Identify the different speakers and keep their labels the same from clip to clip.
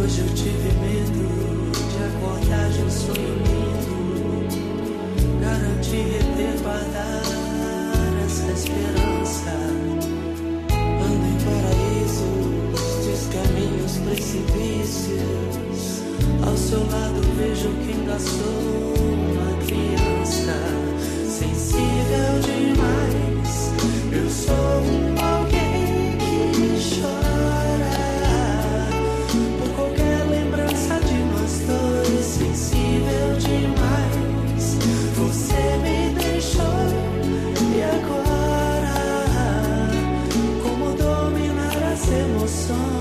Speaker 1: Hoje eu tive medo de acordar de um sonho lindo, garantir, reter, guardar essa esperança. Ando em paraísos, descaminhos, precipícios. Ao seu lado vejo que ainda sou uma criança, sensível demais. Eu sou alguém que chora por qualquer lembrança de nós dois, sensível demais. Você me deixou e agora como dominar as emoções?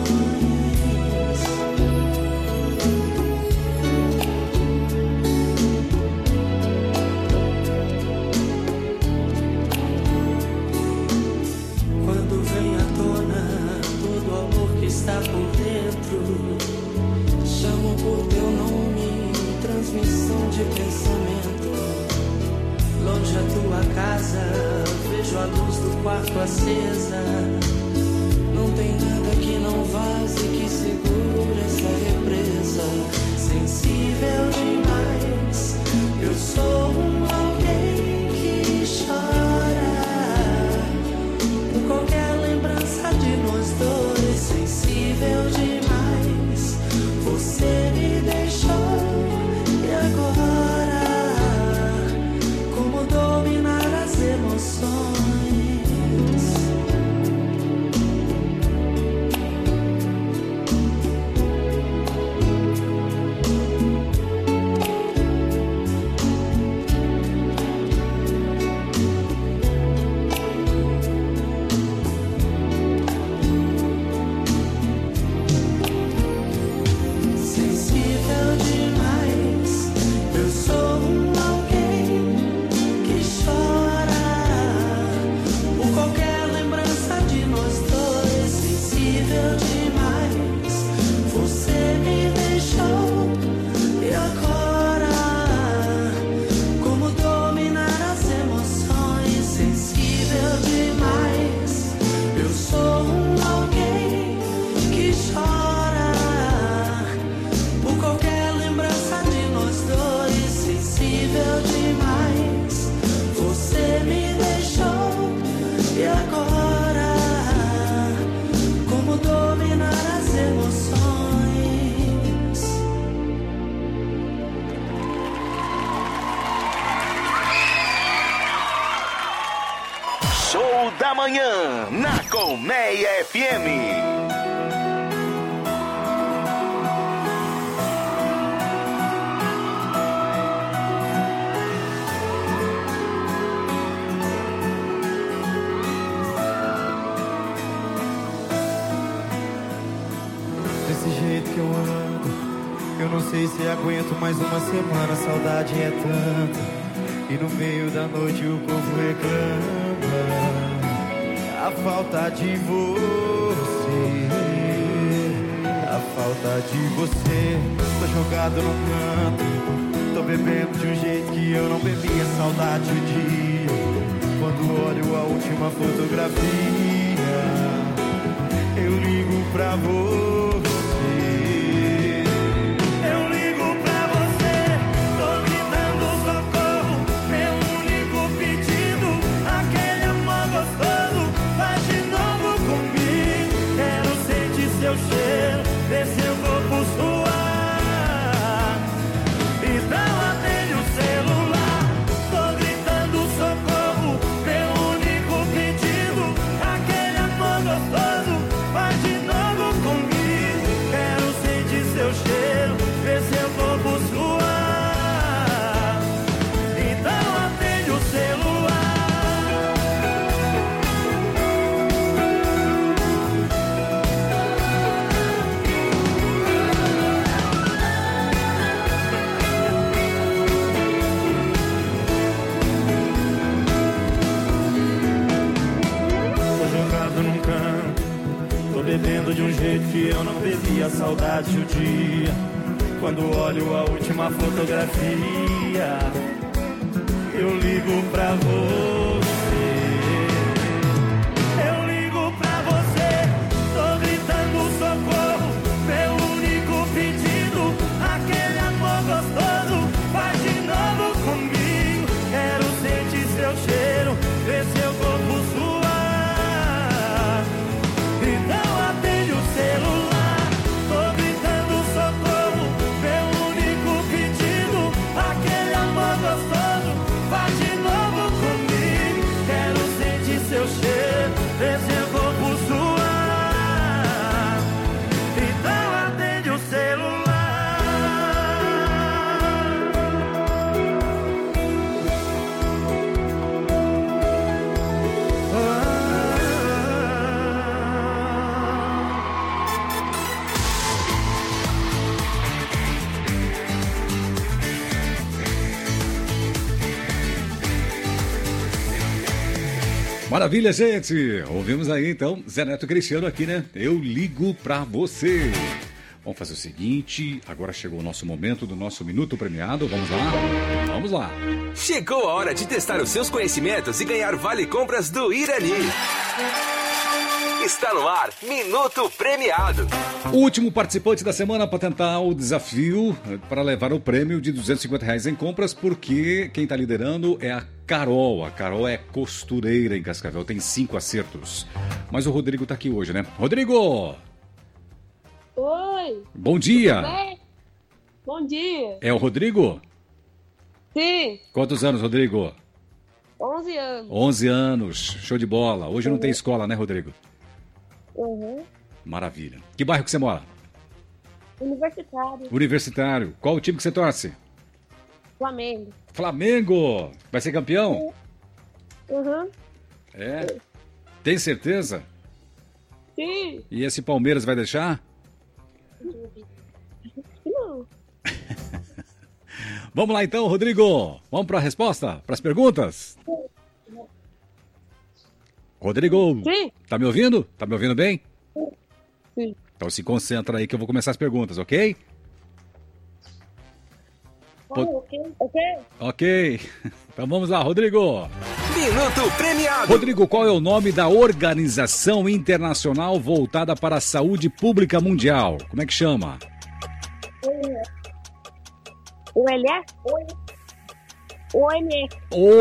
Speaker 1: Está por dentro, chamo por teu nome, transmissão de pensamento. Longe a tua casa, vejo a luz do quarto acesa. Não tem nada que não vaze, que segure essa represa. Sensível demais, eu sou alguém que chora por qualquer lembrança de nós dois. Sensível demais, você me deixou e agora como dominar as emoções?
Speaker 2: Da manhã na Colmeia FM.
Speaker 3: Desse jeito que eu ando, eu não sei se aguento mais uma semana. A saudade é tanta e no meio da noite o povo reclama. A falta de você, a falta de você. Tô jogado no canto, tô bebendo de um jeito que eu não bebia. Saudade o dia, quando olho a última fotografia. Eu ligo pra você.
Speaker 4: Ver seu corpo suar. Então atende o celular. Tô gritando socorro, meu único pedido. Aquele amor gostoso faz de novo comigo. Quero sentir seu cheiro, ver seu corpo suar. Então atende o celular. Tô bebendo de um jeito que eu não bebia. Saudade o dia, quando olho a última fotografia. Eu ligo pra você. Eu ligo pra você. Tô gritando socorro, meu único filho.
Speaker 5: Maravilha, gente. Ouvimos aí, então, Zé Neto Cristiano aqui, né? Eu ligo pra você. Vamos fazer o seguinte, agora chegou o nosso momento do nosso Minuto Premiado. Vamos lá? Vamos lá.
Speaker 6: Chegou a hora de testar os seus conhecimentos e ganhar vale compras do Irani. Está no ar, Minuto Premiado.
Speaker 5: O último participante da semana para tentar o desafio para levar o prêmio de R$250 em compras, porque quem está liderando é a Carol. A Carol é costureira em Cascavel, tem 5 acertos. Mas o Rodrigo está aqui hoje, né? Rodrigo!
Speaker 7: Oi!
Speaker 5: Bom dia!
Speaker 7: Tudo bem? Bom dia!
Speaker 5: É o Rodrigo?
Speaker 7: Sim!
Speaker 5: Quantos anos, Rodrigo?
Speaker 7: 11 anos.
Speaker 5: 11 anos, show de bola. Hoje não tem escola, né, Rodrigo?
Speaker 7: Uhum.
Speaker 5: Maravilha. Que bairro que você mora?
Speaker 7: Universitário.
Speaker 5: Universitário. Qual o time que você torce?
Speaker 7: Flamengo.
Speaker 5: Flamengo! Vai ser campeão?
Speaker 7: Uhum.
Speaker 5: É? Tem certeza?
Speaker 7: Sim!
Speaker 5: E esse Palmeiras vai deixar?
Speaker 7: Não.
Speaker 5: Vamos lá então, Rodrigo. Vamos para a resposta, para as perguntas? Rodrigo,
Speaker 7: Sim.
Speaker 5: Tá me ouvindo? Tá me ouvindo bem?
Speaker 7: Sim.
Speaker 5: Então se concentra aí que eu vou começar as perguntas, ok?
Speaker 7: Ok.
Speaker 5: Ok. Então vamos lá, Rodrigo.
Speaker 6: Minuto Premiado.
Speaker 5: Rodrigo, qual é o nome da organização internacional voltada para a saúde pública mundial? Como é que chama?
Speaker 7: O LS? OMS.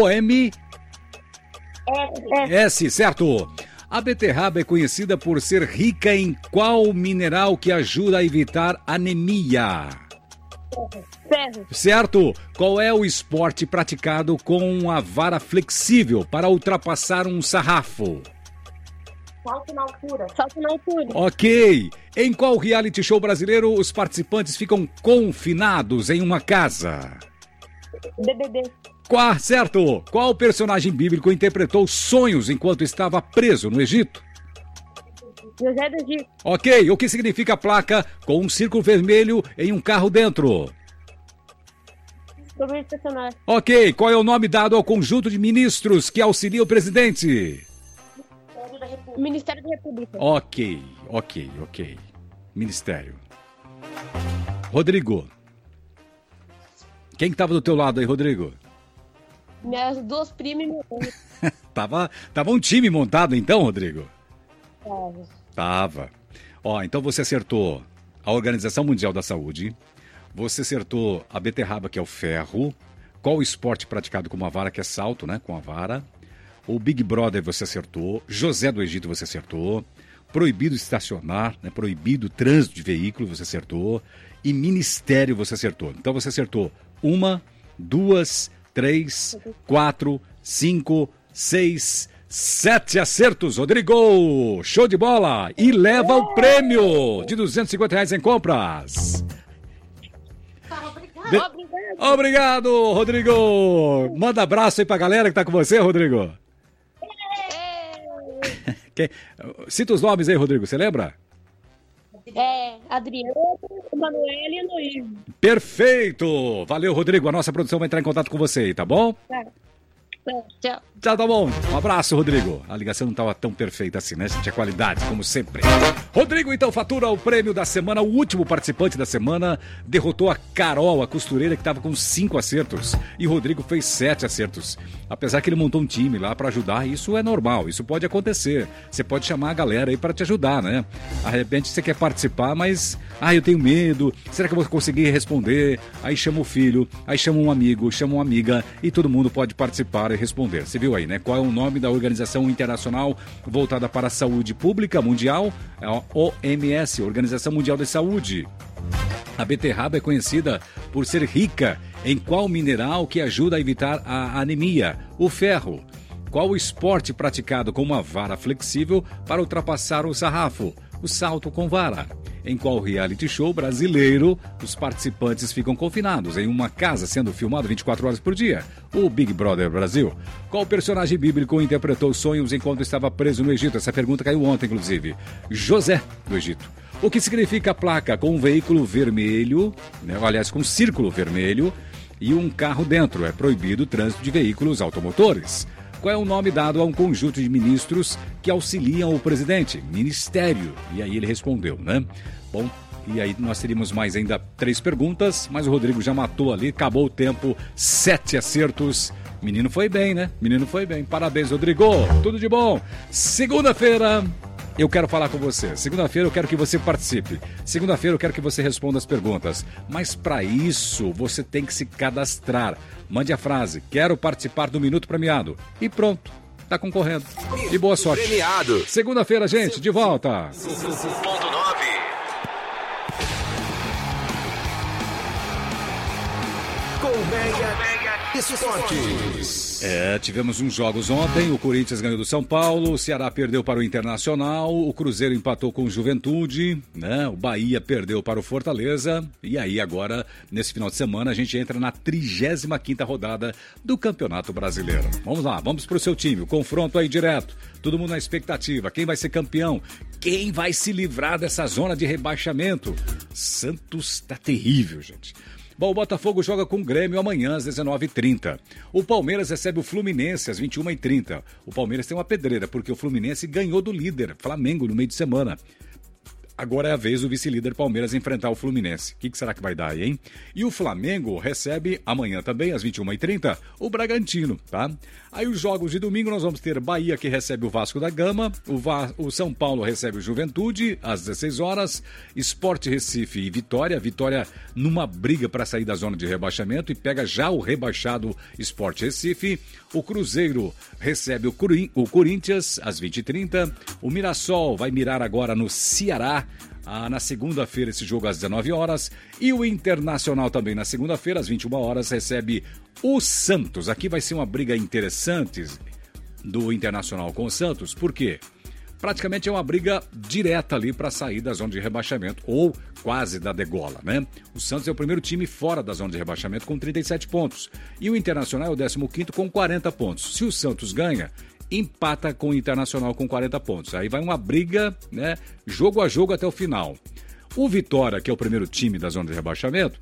Speaker 5: OMS, certo. A beterraba é conhecida por ser rica em qual mineral que ajuda a evitar anemia?
Speaker 7: Ferro.
Speaker 5: Certo. Qual é o esporte praticado com a vara flexível para ultrapassar um sarrafo?
Speaker 7: Salto na altura. Salto na altura.
Speaker 5: Ok. Em qual reality show brasileiro os participantes ficam confinados em uma casa?
Speaker 7: BBB.
Speaker 5: Certo. Qual personagem bíblico interpretou sonhos enquanto estava preso no Egito?
Speaker 7: José do Egito.
Speaker 5: Ok. O que significa a placa com um círculo vermelho em um carro dentro?
Speaker 7: Governo estacionário.
Speaker 5: Ok. Qual é o nome dado ao conjunto de ministros que auxilia o presidente?
Speaker 7: Ministério da República.
Speaker 5: Ok. Ministério. Rodrigo. Quem que tava do teu lado aí, Rodrigo?
Speaker 7: Minhas duas primas e meu irmão.
Speaker 5: Tava um time montado então, Rodrigo?
Speaker 7: Tava.
Speaker 5: Tava. Então você acertou a Organização Mundial da Saúde, você acertou a beterraba, que é o ferro, qual o esporte praticado com uma vara, que é salto, né, com a vara, o Big Brother você acertou, José do Egito você acertou, proibido estacionar, né, proibido trânsito de veículo você acertou, e ministério você acertou. Então você acertou 1, 2, 3, 4, 5, 6, 7 acertos, Rodrigo! Show de bola! E leva o prêmio de R$250 em compras. Obrigado, Rodrigo! Manda abraço aí pra galera que tá com você, Rodrigo. Cita os nomes aí, Rodrigo, você lembra?
Speaker 7: Adriano, Manuel e Luiz.
Speaker 5: Perfeito! Valeu, Rodrigo. A nossa produção vai entrar em contato com você aí, tá bom?
Speaker 7: Tchau.
Speaker 5: Tá bom. Um abraço, Rodrigo. A ligação não estava tão perfeita assim, né? Tinha qualidade, como sempre. Rodrigo, então, fatura o prêmio da semana. O último participante da semana derrotou a Carol, a costureira, que estava com 5 acertos. E o Rodrigo fez 7 acertos. Apesar que ele montou um time lá para ajudar, isso é normal, isso pode acontecer. Você pode chamar a galera aí para te ajudar, né? De repente você quer participar, mas... eu tenho medo. Será que eu vou conseguir responder? Aí chama o filho, aí chama um amigo, chama uma amiga e todo mundo pode participar e responder. Você viu aí, né? Qual é o nome da organização internacional voltada para a saúde pública mundial? É a OMS, Organização Mundial da Saúde. A beterraba é conhecida por ser rica em qual mineral que ajuda a evitar a anemia? O ferro. Qual o esporte praticado com uma vara flexível para ultrapassar o sarrafo? O salto com vara. Em qual reality show brasileiro os participantes ficam confinados em uma casa sendo filmado 24 horas por dia? O Big Brother Brasil. Qual personagem bíblico interpretou sonhos enquanto estava preso no Egito? Essa pergunta caiu ontem, inclusive. José do Egito. O que significa a placa com um veículo vermelho, né? Aliás, com um círculo vermelho e um carro dentro? É proibido o trânsito de veículos automotores. Qual é o nome dado a um conjunto de ministros que auxiliam o presidente? Ministério. E aí ele respondeu, né? Bom, e aí nós teríamos mais ainda 3 perguntas, mas o Rodrigo já matou ali, acabou o tempo, 7 acertos. Menino foi bem, né? Menino foi bem. Parabéns, Rodrigo. Tudo de bom. Segunda-feira, eu quero falar com você. Segunda-feira eu quero que você participe. Segunda-feira eu quero que você responda as perguntas. Mas para isso, você tem que se cadastrar. Mande a frase, quero participar do Minuto Premiado. E pronto, tá concorrendo. E boa sorte.
Speaker 6: Premiado.
Speaker 5: Segunda-feira, gente, de volta.
Speaker 2: Colmeia Esportes.
Speaker 5: Tivemos uns jogos ontem, o Corinthians ganhou do São Paulo, o Ceará perdeu para o Internacional, o Cruzeiro empatou com o Juventude, né? O Bahia perdeu para o Fortaleza, e aí agora, nesse final de semana, a gente entra na 35ª rodada do Campeonato Brasileiro. Vamos lá, vamos pro seu time, o confronto aí direto, todo mundo na expectativa, quem vai ser campeão, quem vai se livrar dessa zona de rebaixamento? Santos tá terrível, gente. Bom, o Botafogo joga com o Grêmio amanhã às 19h30. O Palmeiras recebe o Fluminense às 21h30. O Palmeiras tem uma pedreira, porque o Fluminense ganhou do líder, Flamengo, no meio de semana. Agora é a vez do vice-líder Palmeiras enfrentar o Fluminense. O que será que vai dar aí, hein? E o Flamengo recebe amanhã também, às 21h30, o Bragantino, tá? Aí os jogos de domingo nós vamos ter Bahia, que recebe o Vasco da Gama, o São Paulo recebe o Juventude, às 16 horas, Sport Recife e Vitória. Vitória numa briga para sair da zona de rebaixamento e pega já o rebaixado Sport Recife. O Cruzeiro recebe o Corinthians, às 20h30. O Mirassol vai mirar agora no Ceará. Na segunda-feira, esse jogo às 19 horas. E o Internacional também na segunda-feira, às 21 horas, recebe o Santos. Aqui vai ser uma briga interessante do Internacional com o Santos. Por quê? Praticamente é uma briga direta ali para sair da zona de rebaixamento, ou quase da degola, né? O Santos é o primeiro time fora da zona de rebaixamento com 37 pontos. E o Internacional é o 15º com 40 pontos. Se o Santos ganha, empata com o Internacional com 40 pontos. Aí vai uma briga, né, jogo a jogo até o final. O Vitória, que é o primeiro time da zona de rebaixamento,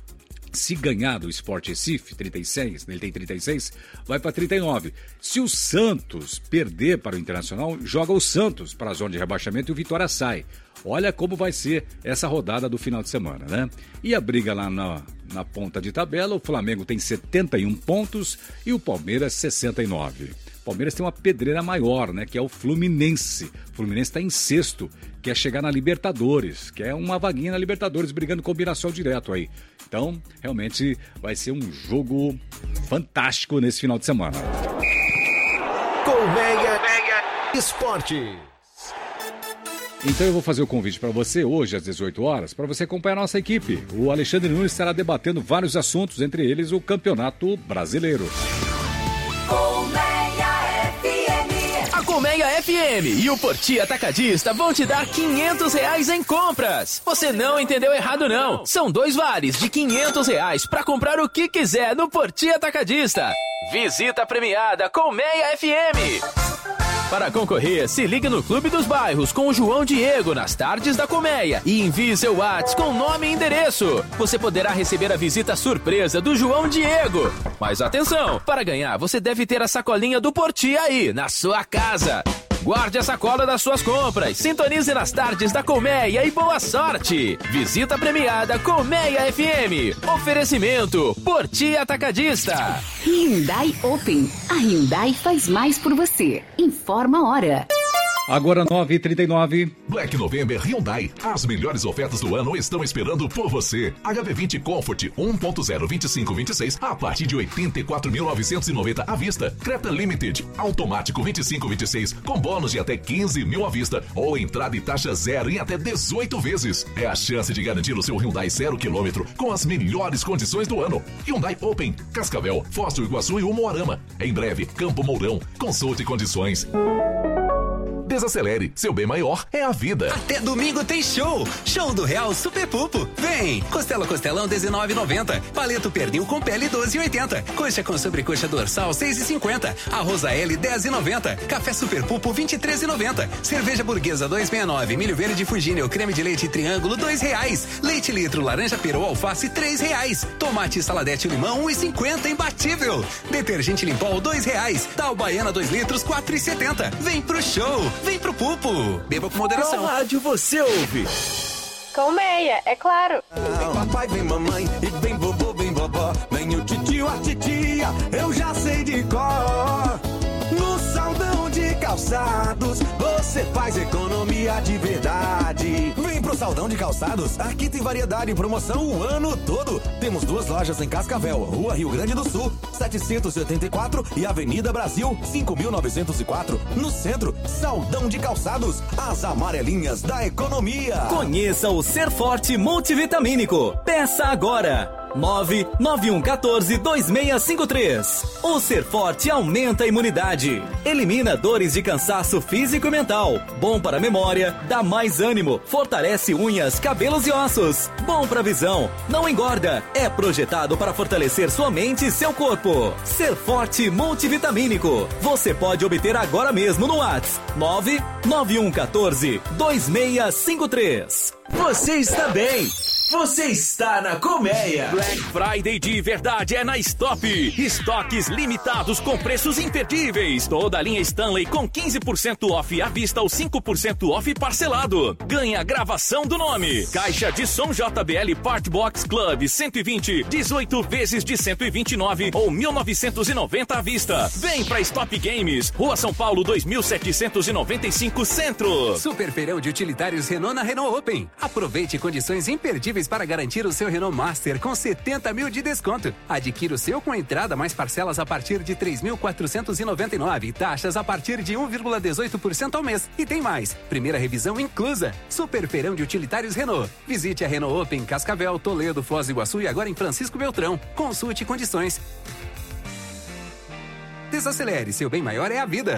Speaker 5: se ganhar do Sport Recife, 36, ele tem 36, vai para 39. Se o Santos perder para o Internacional, joga o Santos para a zona de rebaixamento e o Vitória sai. Olha como vai ser essa rodada do final de semana, né? E a briga lá na ponta de tabela, o Flamengo tem 71 pontos e o Palmeiras 69. O Palmeiras tem uma pedreira maior, né? Que é o Fluminense. O Fluminense está em sexto, quer chegar na Libertadores, quer uma vaguinha na Libertadores, brigando com o Mirassol direto aí. Então, realmente vai ser um jogo fantástico nesse final de semana.
Speaker 2: Colmeia Esportes.
Speaker 5: Então eu vou fazer o convite para você hoje às 18 horas para você acompanhar a nossa equipe. O Alexandre Nunes estará debatendo vários assuntos, entre eles o Campeonato Brasileiro.
Speaker 8: A Colmeia FM e o Porti Atacadista vão te dar R$500 em compras. Você não entendeu errado, não. São 2 vales de R$500 para comprar o que quiser no Porti Atacadista. Visita premiada Colmeia FM. Para concorrer, se ligue no Clube dos Bairros com o João Diego nas tardes da Colmeia e envie seu WhatsApp com nome e endereço. Você poderá receber a visita surpresa do João Diego. Mas atenção, para ganhar você deve ter a sacolinha do Porti aí, na sua casa. Guarde a sacola das suas compras, sintonize nas tardes da Colmeia e boa sorte! Visita premiada Colmeia FM. Oferecimento Porti Atacadista.
Speaker 9: Hyundai Open. A Hyundai faz mais por você. Informa a hora.
Speaker 5: Agora 9h39.
Speaker 10: Black November Hyundai. As melhores ofertas do ano estão esperando por você. HB20 Comfort 1.0 2526 a partir de 84.990 à vista. Creta Limited automático 2526 com bônus de até 15 mil à vista ou entrada e taxa zero em até 18 vezes. É a chance de garantir o seu Hyundai 0 km com as melhores condições do ano. Hyundai Open, Cascavel, Foz do Iguaçu e Umuarama. Em breve, Campo Mourão. Consulte condições. Desacelere, seu bem maior é a vida.
Speaker 11: Até domingo tem show! Show do Real Super Pupo. Vem! Costelão R$19,90. Paleto pernil com pele R$12,80. Coxa com sobrecoxa dorsal R$6,50. Arroz AL R$10,90. Café Super Pupo R$23,90. Cerveja burguesa R$2,69. Milho verde Fugine ou creme de leite triângulo R$2. Leite litro laranja peru alface R$3. Tomate saladete limão R$1,50. Imbatível! Detergente Limpol R$2. Tal Baiana 2 litros R$4,70. Vem pro show! Vem pro Pupo! Beba com moderação.
Speaker 12: Qual rádio você ouve?
Speaker 13: Colmeia, é claro.
Speaker 14: Vem papai, vem mamãe, e vem vovô, vem vovó. Vem o titio, a titia, eu já sei de cor. No Saldão de Calçados, você faz economia de verdade. Vem pro Saldão de Calçados, aqui tem variedade e promoção o ano todo. Temos 2 lojas em Cascavel, Rua Rio Grande do Sul, 784 e Avenida Brasil, 5.904. No centro, Saldão de Calçados, as amarelinhas da economia.
Speaker 12: Conheça o Ser Forte Multivitamínico. Peça agora. 991142653. O Ser Forte aumenta a imunidade, elimina dores de cansaço físico e mental, bom para a memória, dá mais ânimo, fortalece unhas, cabelos e ossos, bom para a visão, não engorda, é projetado para fortalecer sua mente e seu corpo. Ser Forte Multivitamínico. Você pode obter agora mesmo no WhatsApp 991142653.
Speaker 15: Você está bem. Você está na Colmeia.
Speaker 8: Black Friday de verdade é na Stop. Estoques limitados com preços imperdíveis. Toda a linha Stanley com 15% off à vista ou 5% off parcelado. Ganha gravação do nome. Caixa de som JBL Part Box Club 120, 18 vezes de 129 ou 1.990 à vista. Vem pra Stop Games, Rua São Paulo 2795 Centro.
Speaker 11: Super feirão de utilitários Renault na Renault Open. Aproveite condições imperdíveis para garantir o seu Renault Master com 70 mil de desconto. Adquira o seu com entrada mais parcelas a partir de 3.499 e taxas a partir de 1,18% ao mês. E tem mais, primeira revisão inclusa. Super feirão de utilitários Renault. Visite a Renault Open em Cascavel, Toledo, Foz do Iguaçu e agora em Francisco Beltrão. Consulte condições. Desacelere, seu bem maior é a vida.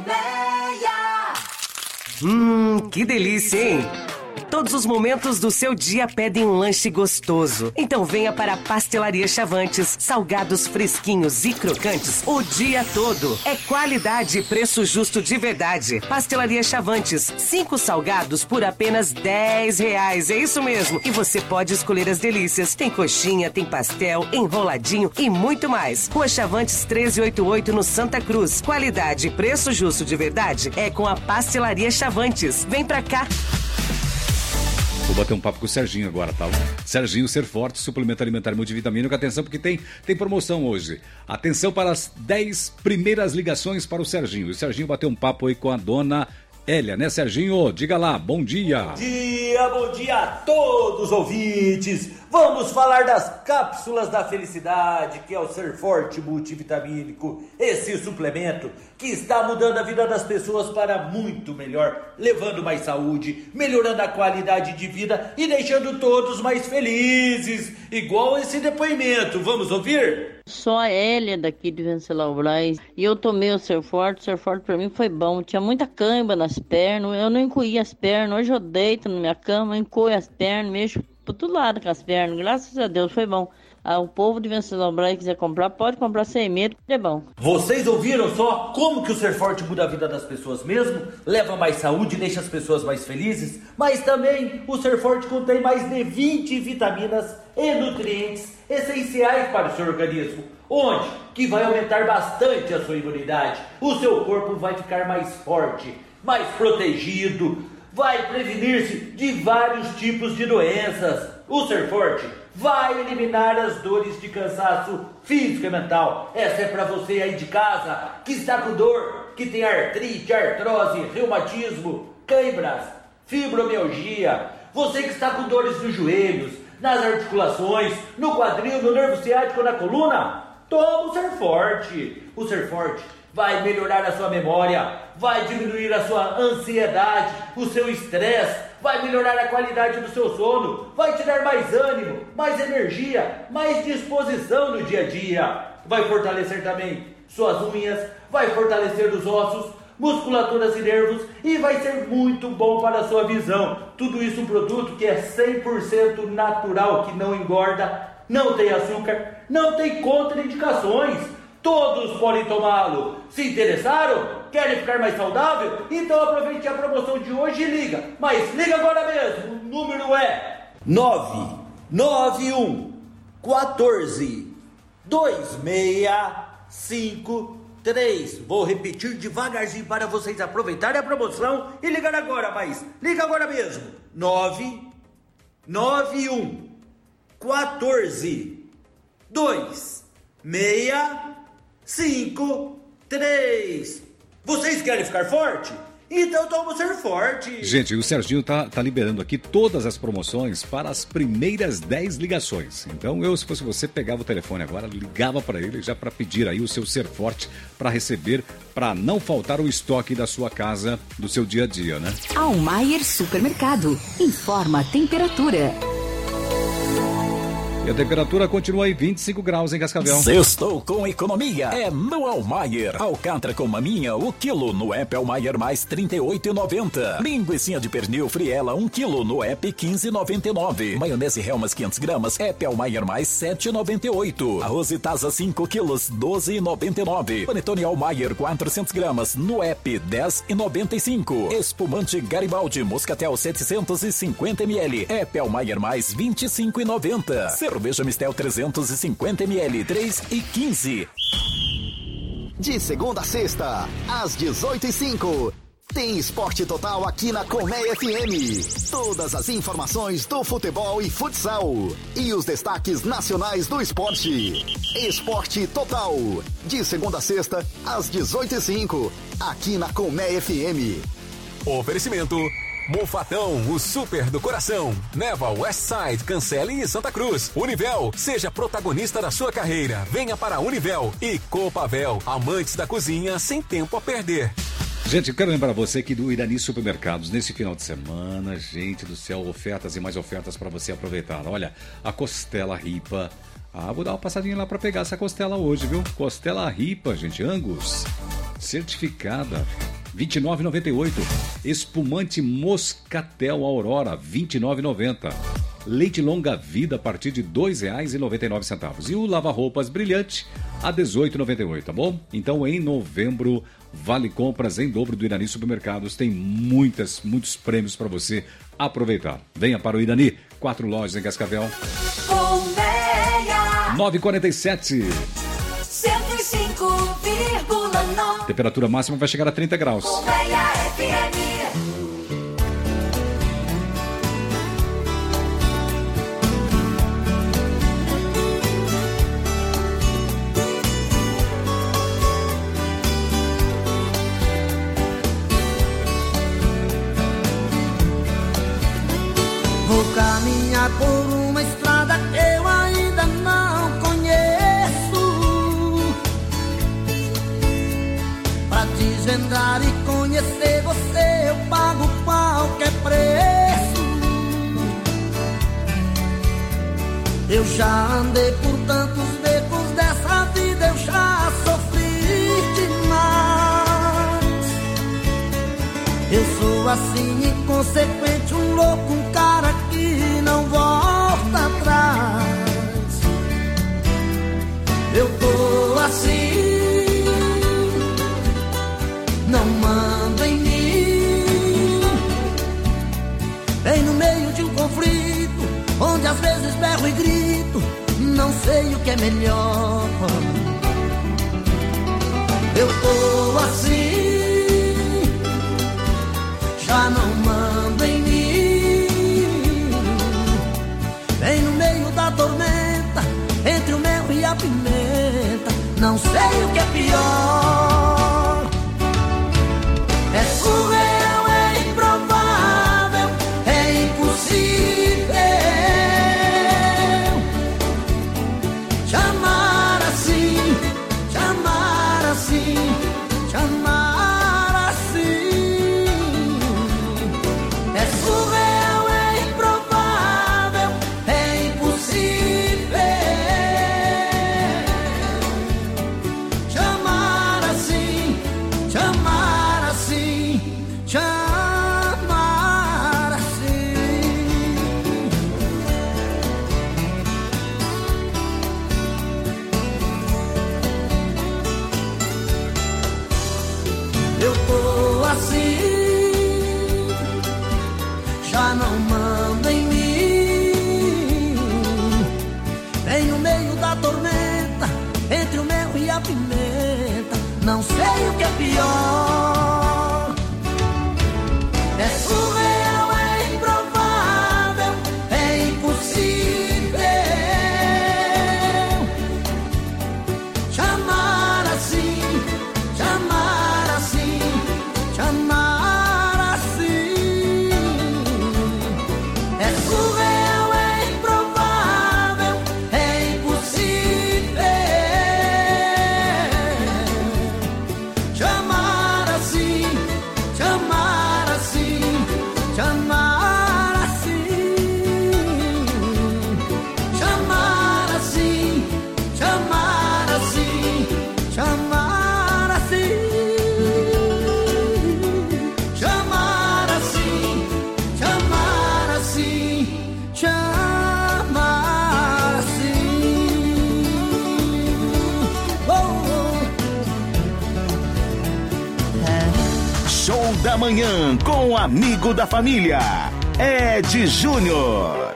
Speaker 16: Que delícia, hein? Todos os momentos do seu dia pedem um lanche gostoso. Então venha para a Pastelaria Chavantes. Salgados fresquinhos e crocantes o dia todo. É qualidade e preço justo de verdade. Pastelaria Chavantes. 5 salgados por apenas R$10. É isso mesmo. E você pode escolher as delícias. Tem coxinha, tem pastel, enroladinho e muito mais. Rua Chavantes 1388 no Santa Cruz. Qualidade e preço justo de verdade é com a Pastelaria Chavantes. Vem pra cá.
Speaker 5: Vou bater um papo com o Serginho agora, tá? Serginho Ser Forte, suplemento alimentar multivitamínico. Atenção, porque tem promoção hoje. Atenção para as 10 primeiras ligações para o Serginho. O Serginho bateu um papo aí com a dona Hélia, né, Serginho? Diga lá, bom dia.
Speaker 17: Bom dia a todos os ouvintes. Vamos falar das cápsulas da felicidade, que é o Ser Forte Multivitamínico. Esse suplemento que está mudando a vida das pessoas para muito melhor, levando mais saúde, melhorando a qualidade de vida e deixando todos mais felizes. Igual esse depoimento. Vamos ouvir?
Speaker 18: Sou a Hélia daqui de Venceslau Braz e eu tomei o Ser Forte pra mim foi bom. Tinha muita cãibra nas pernas, eu não encolhia as pernas. Hoje eu deito na minha cama, encolho as pernas, mexo por todo lado com as pernas. Graças a Deus foi bom. O povo de Venceslau Braz quiser comprar, pode comprar sem medo, é bom.
Speaker 17: Vocês ouviram só como que o Ser Forte muda a vida das pessoas mesmo? Leva mais saúde, deixa as pessoas mais felizes, mas também o Ser Forte contém mais de 20 vitaminas e nutrientes essenciais para o seu organismo, onde que vai aumentar bastante a sua imunidade. O seu corpo vai ficar mais forte, mais protegido, vai prevenir-se de vários tipos de doenças. O Ser Forte vai eliminar as dores de cansaço físico e mental. Essa é para você aí de casa que está com dor, que tem artrite, artrose, reumatismo, câimbras, fibromialgia. Você que está com dores nos joelhos, nas articulações, no quadril, no nervo ciático, na coluna. Toma o Ser Forte. O Ser Forte vai melhorar a sua memória, vai diminuir a sua ansiedade, o seu estresse, vai melhorar a qualidade do seu sono, vai te dar mais ânimo, mais energia, mais disposição no dia a dia. Vai fortalecer também suas unhas, vai fortalecer os ossos, musculaturas e nervos e vai ser muito bom para a sua visão. Tudo isso um produto que é 100% natural, que não engorda, não tem açúcar, não tem contraindicações. Todos podem tomá-lo. Se interessaram? Querem ficar mais saudável? Então aproveite a promoção de hoje e liga. Mas liga agora mesmo. O número é 991 14 2653. Vou repetir devagarzinho para vocês aproveitarem a promoção e ligar agora, mas liga agora mesmo. 991 14 2653. Vocês querem ficar forte? Então vamos ser forte.
Speaker 5: Gente, o Serginho tá liberando aqui todas as promoções para as primeiras 10 ligações. Então eu, se fosse você, pegava o telefone agora, ligava para ele já para pedir aí o seu Ser Forte para receber, para não faltar o estoque da sua casa, do seu dia a dia, né?
Speaker 9: Almayer Supermercado. Informa a temperatura.
Speaker 5: E a temperatura continua em 25 graus em Cascavel.
Speaker 12: Sextou com economia. É no Almayer. Alcatra com maminha, o quilo no app Almayer mais R$ 38,90. Linguicinha de pernil Friela, 1 quilo no app 15,99. Maionese Helmas 500 gramas, app Almayer mais 7,98. Arroz e taça 5 quilos, 12,99. Panetone Almayer 400 gramas, no app 10,95. Espumante Garibaldi Moscatel 750 ml, app Almayer mais 25,90. Cerveja Mistel 350 ml, 3,15.
Speaker 2: De segunda a sexta, às 18h05, tem Esporte Total aqui na Colmeia FM. Todas as informações do futebol e futsal. E os destaques nacionais do esporte. Esporte Total. De segunda a sexta, às 18h05, aqui na Colmeia FM.
Speaker 6: Oferecimento Mufatão, o super do coração. Neva, Westside, Cancele e Santa Cruz. Univel, seja protagonista da sua carreira. Venha para a Univel e Copavel, amantes da cozinha sem tempo a perder.
Speaker 5: Gente, eu quero lembrar você que do Irani Supermercados, nesse final de semana, gente do céu, ofertas e mais ofertas para você aproveitar. Olha, a costela ripa. Vou dar uma passadinha lá para pegar essa costela hoje, viu? Costela ripa, gente, Angus, certificada. R$ 29,98. Espumante Moscatel Aurora, R$ 29,90. Leite Longa Vida a partir de R$ 2,99. E o lava-roupas Brilhante a R$ 18,98, tá bom? Então, em novembro, vale compras em dobro do Irani Supermercados. Tem muitos prêmios para você aproveitar. Venha para o Irani. 4 lojas em Cascavel. 9h47.
Speaker 19: 105,9.
Speaker 5: Temperatura máxima vai chegar a 30 graus.
Speaker 1: Vou caminhar por uma estrada que eu ainda não conheço, pra desvendar e conhecer você eu pago qualquer preço. Eu já andei por tantos becos dessa vida, eu já sofri demais. Eu sou assim inconsequente, um louco, um cara que não volta atrás. Eu tô assim, não mando em mim. Bem no meio de um conflito, onde às vezes berro e grito, não sei o que é melhor. Eu tô assim, já não mando em mim. Bem no meio da tormenta, entre o mel e a pimenta, não sei o que é pior. É surreal, é improvável, é impossível te amar assim, te amar assim, te amar assim. É surreal, é improvável, é impossível te amar
Speaker 2: manhã com o amigo da família, Ed Júnior.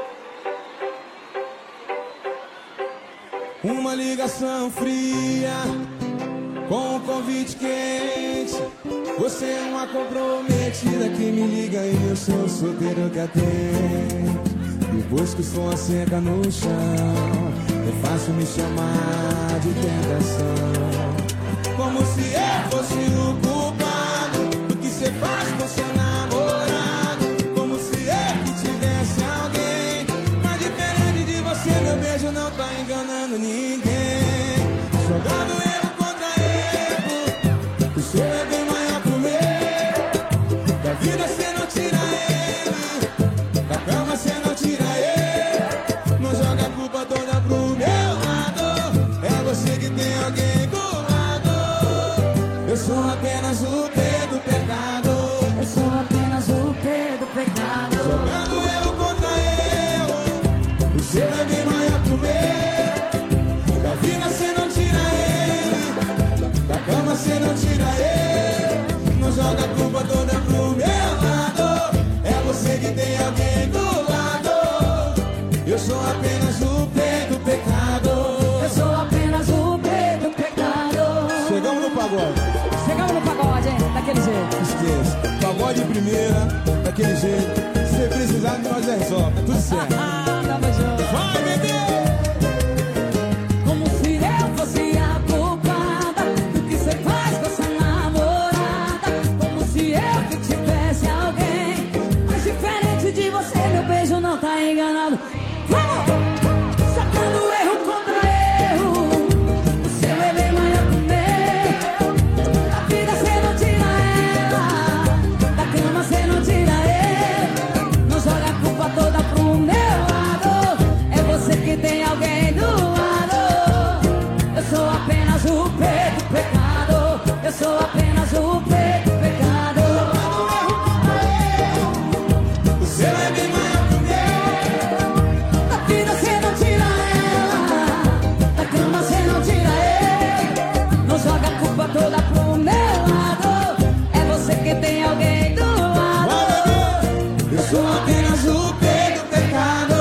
Speaker 3: Uma ligação fria com um convite quente. Você é uma comprometida que me liga e eu sou o solteiro que atende. Depois que o som seca no chão, é fácil me chamar de tentação. Como se eu fosse o culpado do que você faz com seu namorado. Como se eu que tivesse alguém. Mas diferente de você, meu beijo não tá enganando ninguém. Jogando erro contra erro, o seu é bem maior que o meu. Da vida você não tira ele, da cama você não tira ele. Não joga a culpa toda pro meu lado, é você que tem alguém do lado. Eu sou apenas o P do pecado. Eu sou apenas o P do pecado. Jogando erro contra erro, o seu é bem maior que o meu. Da vida você não tira ele, da cama você não tira ele. Não joga a culpa toda pro meu lado, é você que tem alguém do lado. Eu sou apenas o P do pecado. Eu sou apenas o P do pecado. Chegamos no pagode. Chegamos no pagode, hein? Daquele jeito. Esqueça. Pagode de primeira, daquele jeito. Se precisar de nós, resolve. Tá tudo certo. Tamo junto. Vai, bebê! Como se eu fosse a culpada do que você faz com essa namorada. Como se eu que tivesse alguém. Mas diferente de você, meu beijo não tá enganado. Sacando erro contra erro, o seu é bem maior que o meu. Da vida você não tira ela, da cama você não tira ele. Não joga a culpa toda pro meu lado, é você que tem alguém do lado. Eu sou apenas o P do pecado. Eu sou apenas o P do pecado. O seu é bem maior que o meu. Da vida você não tira ela, da cama você não tira ele. Não joga a culpa toda pro meu lado, é você que tem alguém do lado. Eu sou apenas o P do pecado.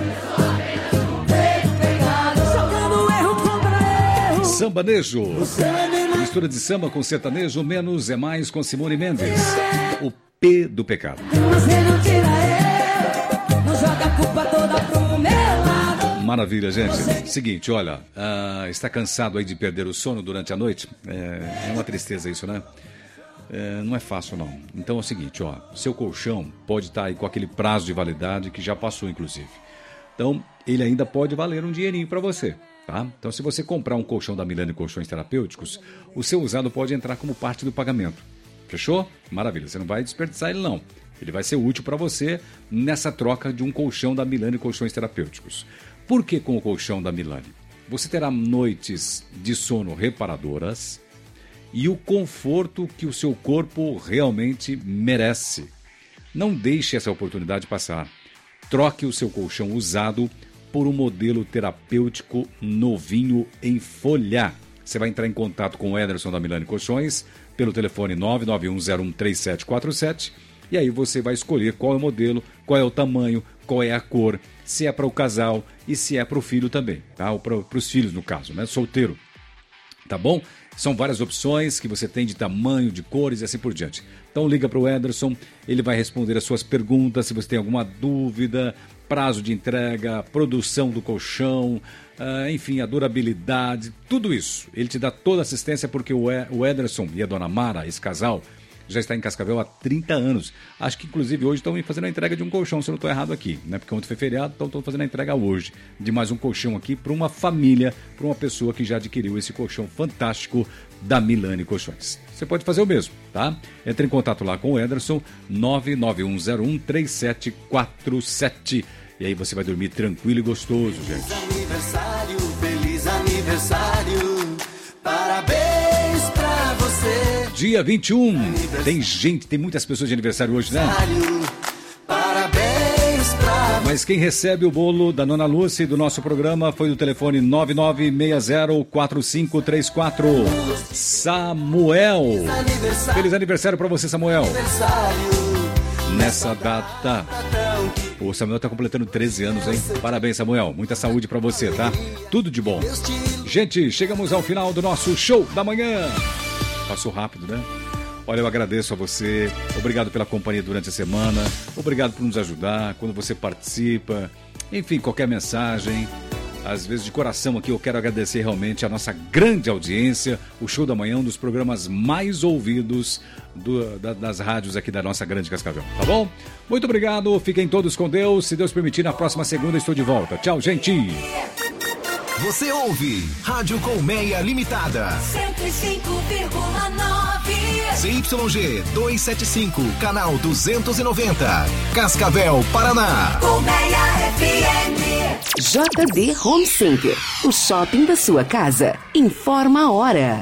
Speaker 3: P do pecado. Jogando erro contra erro.
Speaker 5: Sambanejo. Mistura de samba com sertanejo, menos é mais com Simone Mendes. O P do pecado.
Speaker 3: Você não tira ele, não joga a culpa toda pro meu lado.
Speaker 5: Maravilha, gente. Seguinte, olha, está cansado aí de perder o sono durante a noite? É uma tristeza isso, né? Não é fácil, não. Então é o seguinte, ó, seu colchão pode estar aí com aquele prazo de validade que já passou, inclusive. Então, ele ainda pode valer um dinheirinho para você, tá? Então, se você comprar um colchão da Milani Colchões Terapêuticos, o seu usado pode entrar como parte do pagamento. Fechou? Maravilha. Você não vai desperdiçar ele, não. Ele vai ser útil para você nessa troca de um colchão da Milani Colchões Terapêuticos. Por que com o colchão da Milani? Você terá noites de sono reparadoras e o conforto que o seu corpo realmente merece. Não deixe essa oportunidade passar. Troque o seu colchão usado por um modelo terapêutico novinho em folha. Você vai entrar em contato com o Ederson da Milani Colchões pelo telefone 991013747 e aí você vai escolher qual é o modelo, qual é o tamanho, qual é a cor, se é para o casal e se é para o filho também, tá? Ou para os filhos, no caso, né? Solteiro. Tá bom? São várias opções que você tem de tamanho, de cores e assim por diante. Então liga para o Ederson, ele vai responder as suas perguntas, se você tem alguma dúvida, prazo de entrega, produção do colchão, enfim, a durabilidade, tudo isso. Ele te dá toda a assistência porque o Ederson e a dona Mara, esse casal, já está em Cascavel há 30 anos. Acho que, inclusive, hoje estão fazendo a entrega de um colchão, se eu não estou errado aqui, né? Porque ontem foi feriado, então estão fazendo a entrega hoje de mais um colchão aqui para uma família, para uma pessoa que já adquiriu esse colchão fantástico da Milani Colchões. Você pode fazer o mesmo, tá? Entre em contato lá com o Ederson, 991013747. E aí você vai dormir tranquilo e gostoso, gente.
Speaker 14: Feliz aniversário, parabéns pra você.
Speaker 5: Dia 21, tem muitas pessoas de aniversário hoje, né?
Speaker 14: Parabéns pra você.
Speaker 5: Mas quem recebe o bolo da Nona Lúcia do nosso programa foi do telefone 99604534. Samuel. Feliz aniversário pra você, Samuel. Nessa data, o Samuel tá completando 13 anos, hein? Parabéns, Samuel. Muita saúde pra você, tá? Tudo de bom. Gente, chegamos ao final do nosso show da manhã. Passou rápido, né? Olha, eu agradeço a você. Obrigado pela companhia durante a semana. Obrigado por nos ajudar quando você participa. Enfim, qualquer mensagem. Às vezes, de coração aqui, eu quero agradecer realmente a nossa grande audiência. O Show da Manhã é um dos programas mais ouvidos das rádios aqui da nossa grande Cascavel. Tá bom? Muito obrigado. Fiquem todos com Deus. Se Deus permitir, na próxima segunda estou de volta. Tchau, gente.
Speaker 2: Você ouve Rádio Colmeia Limitada.
Speaker 19: 105,9.
Speaker 2: ZYG 275, canal 290. Cascavel, Paraná.
Speaker 19: Colmeia FM.
Speaker 9: JD Home Center, o shopping da sua casa. Informa a hora.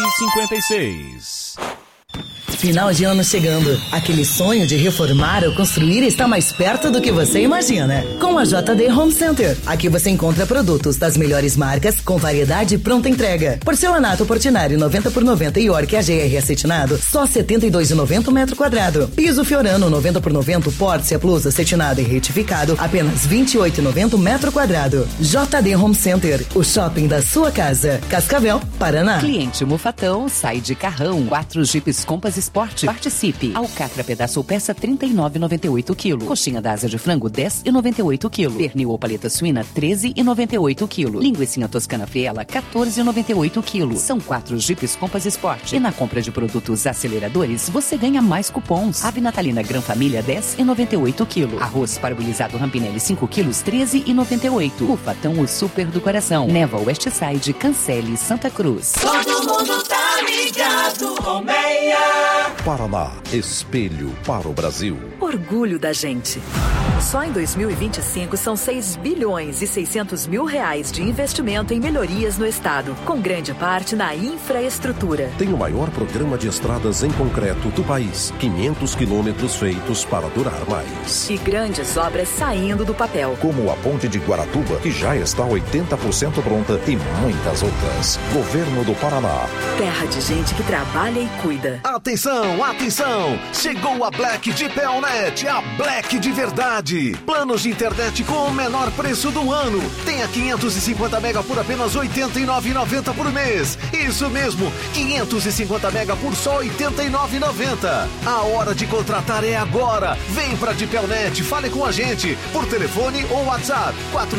Speaker 20: 9h56.
Speaker 21: Final de ano chegando. Aquele sonho de reformar ou construir está mais perto do que você imagina. Com a JD Home Center. Aqui você encontra produtos das melhores marcas com variedade e pronta entrega. Porcelanato Portinari 90x90 e York AGR acetinado só R$ 72,90 metro quadrado. Piso Fiorano 90x90 Porcia Plus acetinado e retificado apenas R$ 28,90 metro quadrado. JD Home Center, o shopping da sua casa. Cascavel, Paraná.
Speaker 22: Cliente Mufatão sai de carrão. 4 Jeeps Compass Sport. Participe. Alcatra pedaço ou peça 39,98 kg. Coxinha da asa de frango 10,98 kg. Pernil ou paleta suína 13,98 kg. Linguiça toscana friela 14,98 kg. São 4 Jeeps Compass Sport. E na compra de produtos aceleradores você ganha mais cupons. Ave natalina Gran Família 10,98 kg. Arroz parbolizado Rampinelli 5 kg 13,98. Mufatão, o super do coração. Neva Westside, Cancele, Santa Cruz.
Speaker 19: Todo mundo tá ligado. Colmeia.
Speaker 23: Paraná, espelho para o Brasil.
Speaker 24: Orgulho da gente. Só em 2025 são 6 bilhões e 600 mil reais de investimento em melhorias no estado, com grande parte na infraestrutura.
Speaker 23: Tem o maior programa de estradas em concreto do país. 500 quilômetros feitos para durar mais.
Speaker 24: E grandes obras saindo do papel.
Speaker 23: Como a ponte de Guaratuba, que já está 80% pronta, e muitas outras. Governo do Paraná.
Speaker 24: Terra de gente que trabalha e cuida.
Speaker 2: Atenção, atenção! Chegou a Black de Pelnet, a Black de verdade. Planos de internet com o menor preço do ano. Tenha 550 mega por apenas R$ 89,90 por mês. Isso mesmo, 550 mega por só R$ 89,90. A hora de contratar é agora. Vem pra de Pelnet, fale com a gente por telefone ou WhatsApp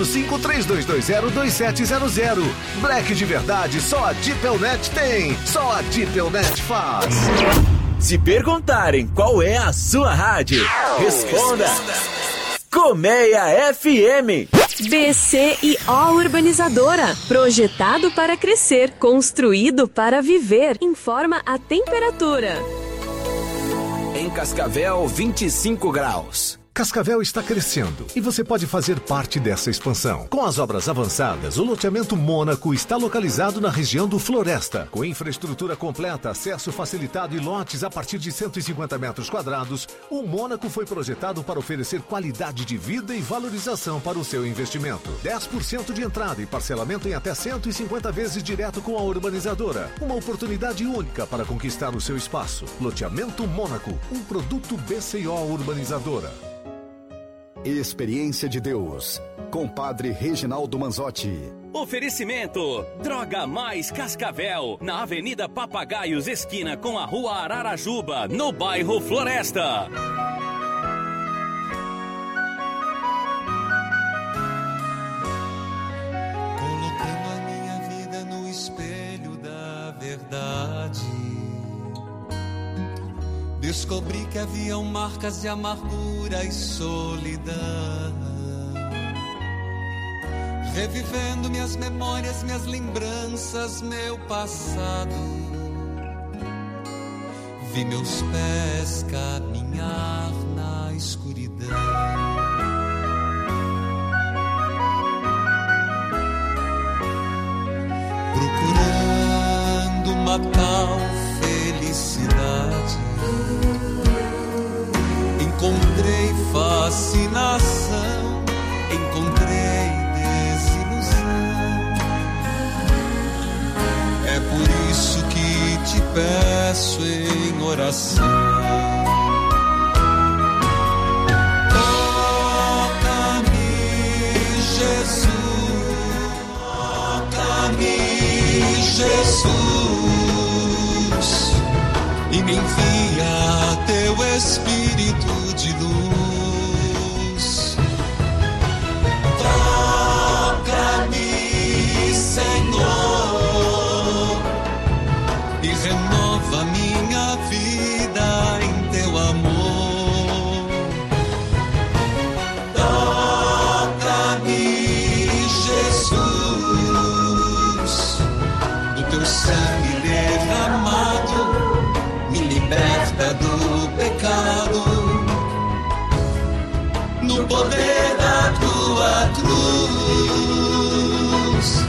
Speaker 2: 4532202700. Black de verdade, só a de Pelnet tem. Só a de Pelnet faz.
Speaker 15: Se perguntarem qual é a sua rádio, responda Colmeia FM.
Speaker 25: BCIO Urbanizadora. Projetado para crescer, construído para viver. Informa a temperatura.
Speaker 11: Em Cascavel, 25 graus.
Speaker 2: Cascavel está crescendo e você pode fazer parte dessa expansão. Com as obras avançadas, o loteamento Mônaco está localizado na região do Floresta. Com infraestrutura completa, acesso facilitado e lotes a partir de 150 metros quadrados, o Mônaco foi projetado para oferecer qualidade de vida e valorização para o seu investimento. 10% de entrada e parcelamento em até 150 vezes direto com a urbanizadora. Uma oportunidade única para conquistar o seu espaço. Loteamento Mônaco, um produto BCO Urbanizadora. Experiência de Deus, com Padre Reginaldo Manzotti.
Speaker 26: Oferecimento Droga Mais Cascavel, na Avenida Papagaios, esquina com a Rua Ararajuba, no bairro Floresta.
Speaker 27: Colocando a minha vida no espelho da verdade, descobri que haviam marcas de amargura e solidão, revivendo minhas memórias, minhas lembranças, meu passado. Vi meus pés caminhar na escuridão, procurando uma tal felicidade. Encontrei fascinação peço em oração. Jesus, e me envia teu Espírito de luz. Toca-me, Senhor, e renova minha vida em teu amor. Toca-me, Jesus, teu sangue derramado me liberta do pecado, no poder da tua cruz.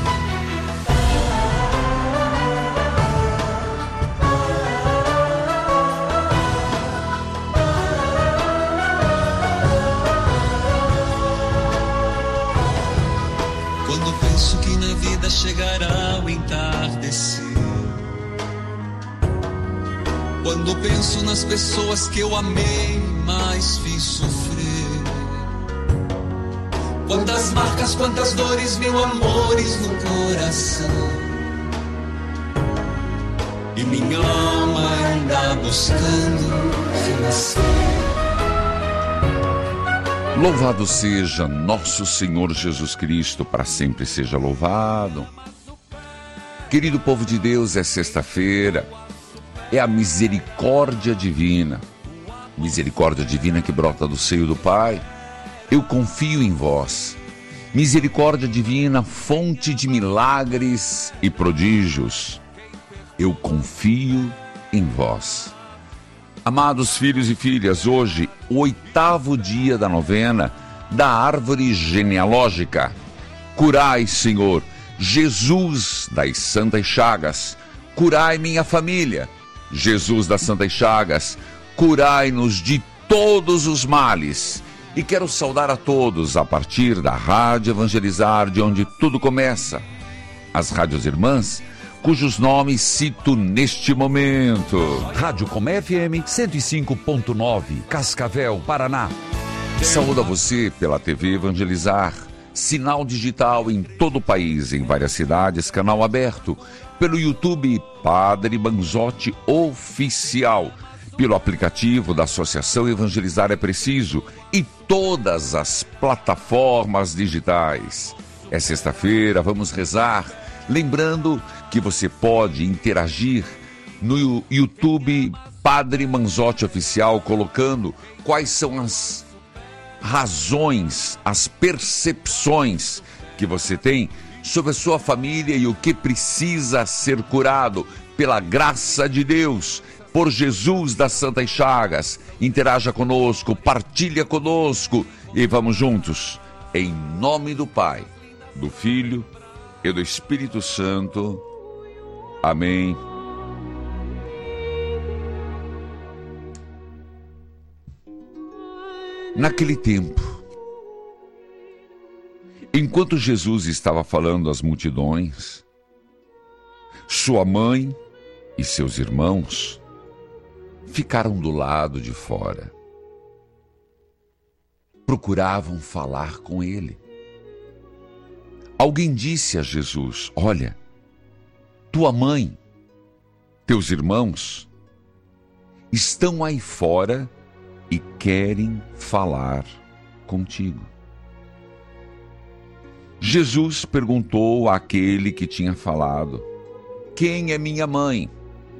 Speaker 27: Quando penso que na vida chegará o entardecer, quando penso nas pessoas que eu amei, mas fiz sofrer, quantas marcas, quantas dores, mil amores no coração, e minha alma ainda buscando renascer.
Speaker 4: Louvado seja nosso Senhor Jesus Cristo, para sempre seja louvado. Querido povo de Deus, é sexta-feira, é a misericórdia divina que brota do seio do Pai. Eu confio em vós. Misericórdia divina, fonte de milagres e prodígios. Eu confio em vós. Amados filhos e filhas, hoje, o 8º dia da novena da árvore genealógica. Curai, Senhor, Jesus das Santas Chagas, curai minha família. Jesus das Santas Chagas, curai-nos de todos os males. E quero saudar a todos a partir da Rádio Evangelizar, de onde tudo começa. As rádios irmãs, cujos nomes cito neste momento.
Speaker 7: Rádio Comé FM 105.9, Cascavel, Paraná.
Speaker 4: Saúdo a você pela TV Evangelizar, sinal digital em todo o país, em várias cidades, canal aberto, pelo YouTube Padre Manzotti Oficial, pelo aplicativo da Associação Evangelizar é Preciso e todas as plataformas digitais. É sexta-feira, vamos rezar, lembrando que você pode interagir no YouTube Padre Manzotti Oficial, colocando quais são as razões, as percepções que você tem sobre a sua família e o que precisa ser curado pela graça de Deus, por Jesus das Santas Chagas. Interaja conosco, partilha conosco e vamos juntos, em nome do Pai, do Filho e do Espírito Santo. Amém. Naquele tempo, enquanto Jesus estava falando às multidões, sua mãe e seus irmãos ficaram do lado de fora. Procuravam falar com ele. Alguém disse a Jesus: olha, tua mãe, teus irmãos estão aí fora e querem falar contigo. Jesus perguntou àquele que tinha falado: quem é minha mãe?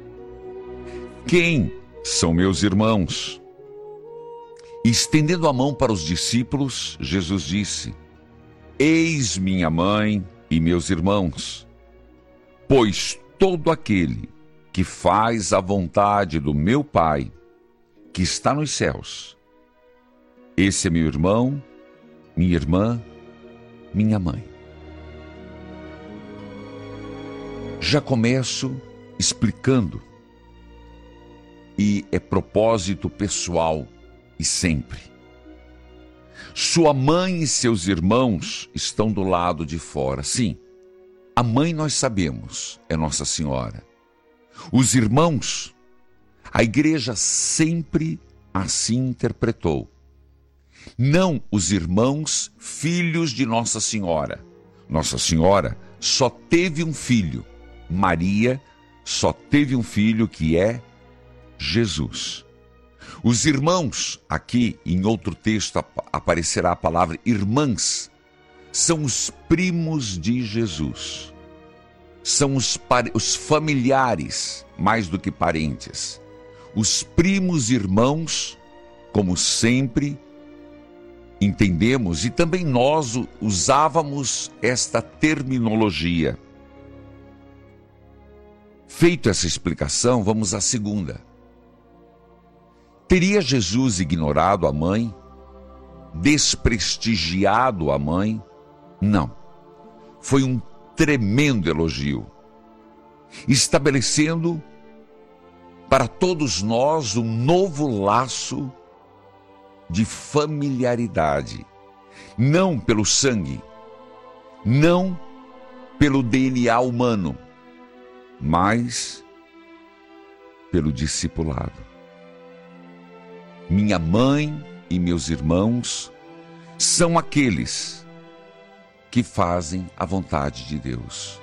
Speaker 4: Quem são meus irmãos? Estendendo a mão para os discípulos, Jesus disse: eis minha mãe e meus irmãos, pois todo aquele que faz a vontade do meu Pai, que está nos céus, esse é meu irmão, minha irmã, minha mãe. Já começo explicando, e é propósito pessoal e sempre. Sua mãe e seus irmãos estão do lado de fora. Sim, a mãe nós sabemos, é Nossa Senhora. Os irmãos, a igreja sempre assim interpretou. Não os irmãos filhos de Nossa Senhora. Nossa Senhora só teve um filho. Maria só teve um filho, que é Jesus. Os irmãos, aqui em outro texto aparecerá a palavra irmãs, são os primos de Jesus. São os familiares, mais do que parentes. Os primos irmãos, como sempre entendemos, e também nós usávamos esta terminologia. Feito essa explicação, vamos à segunda. Teria Jesus ignorado a mãe? Desprestigiado a mãe? Não. Foi um tremendo elogio, estabelecendo para todos nós um novo laço de familiaridade, não pelo sangue, não pelo DNA humano, mas pelo discipulado. Minha mãe e meus irmãos são aqueles que fazem a vontade de Deus.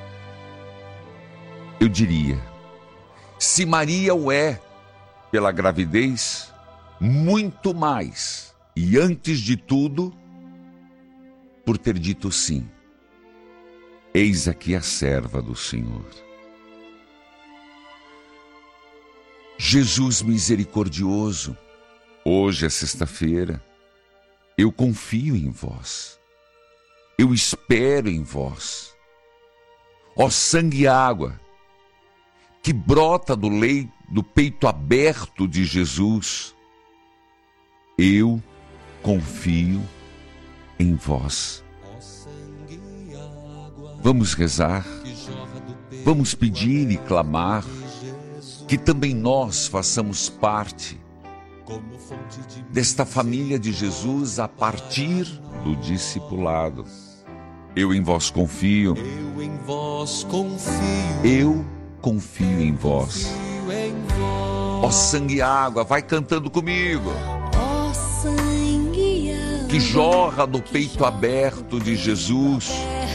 Speaker 4: Eu diria, se Maria o é pela gravidez, muito mais, e antes de tudo, por ter dito sim. Eis aqui a serva do Senhor. Jesus misericordioso, hoje é sexta-feira, eu confio em vós, eu espero em vós. Ó sangue e água, que brota do peito aberto de Jesus, eu confio em vós. Vamos rezar, vamos pedir e clamar que também nós façamos parte desta família de Jesus a partir do discipulado. Eu em vós confio, eu confio em vós. Ó sangue e água, vai cantando comigo. Que jorra do peito aberto de Jesus,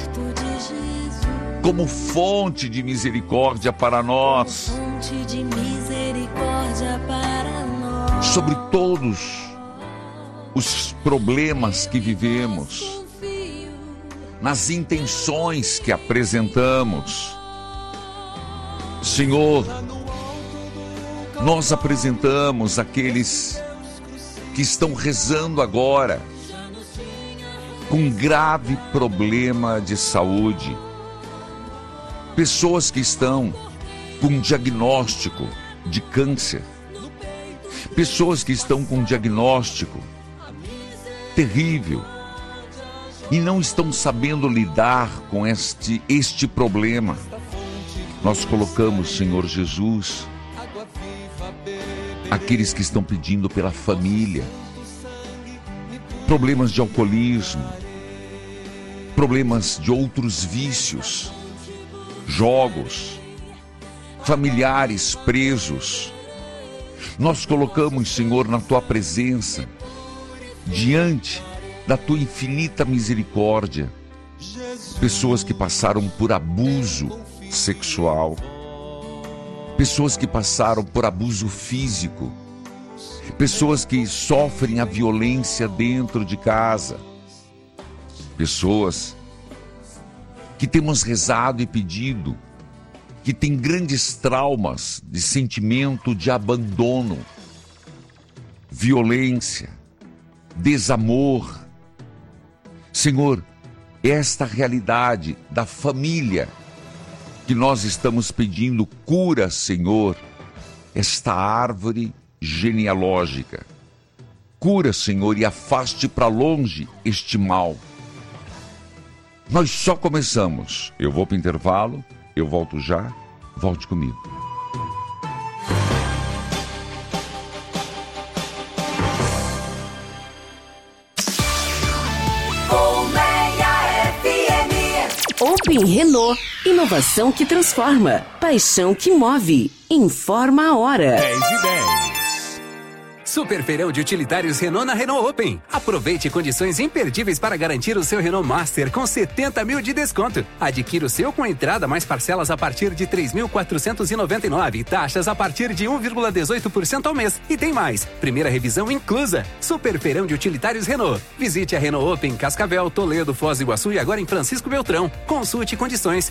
Speaker 4: como fonte de misericórdia para nós, sobre todos os problemas que vivemos, nas intenções que apresentamos. Senhor, nós apresentamos aqueles que estão rezando agora com grave problema de saúde, pessoas que estão com diagnóstico de câncer, pessoas que estão com diagnóstico terrível e não estão sabendo lidar com este problema. Nós colocamos, Senhor Jesus, aqueles que estão pedindo pela família, problemas de alcoolismo, problemas de outros vícios, jogos, familiares presos. Nós colocamos, Senhor, na Tua presença, diante da Tua infinita misericórdia, pessoas que passaram por abuso sexual, pessoas que passaram por abuso físico, pessoas que sofrem a violência dentro de casa, pessoas que temos rezado e pedido, que têm grandes traumas de sentimento de abandono, violência, desamor. Senhor, esta realidade da família que nós estamos pedindo cura, Senhor, esta árvore genealógica. Cura, Senhor, e afaste para longe este mal. Nós só começamos. Eu vou para o intervalo, eu volto já, volte comigo.
Speaker 9: Open Renault. Inovação que transforma. Paixão que move. Informa a hora.
Speaker 11: 10:10. Super feirão de utilitários Renault na Renault Open. Aproveite condições imperdíveis para garantir o seu Renault Master com 70 mil de desconto. Adquira o seu com entrada mais parcelas a partir de 3.499 e taxas a partir de 1,18% ao mês. E tem mais, primeira revisão inclusa. Super feirão de utilitários Renault. Visite a Renault Open Cascavel, Toledo, Foz do Iguaçu e agora em Francisco Beltrão. Consulte condições.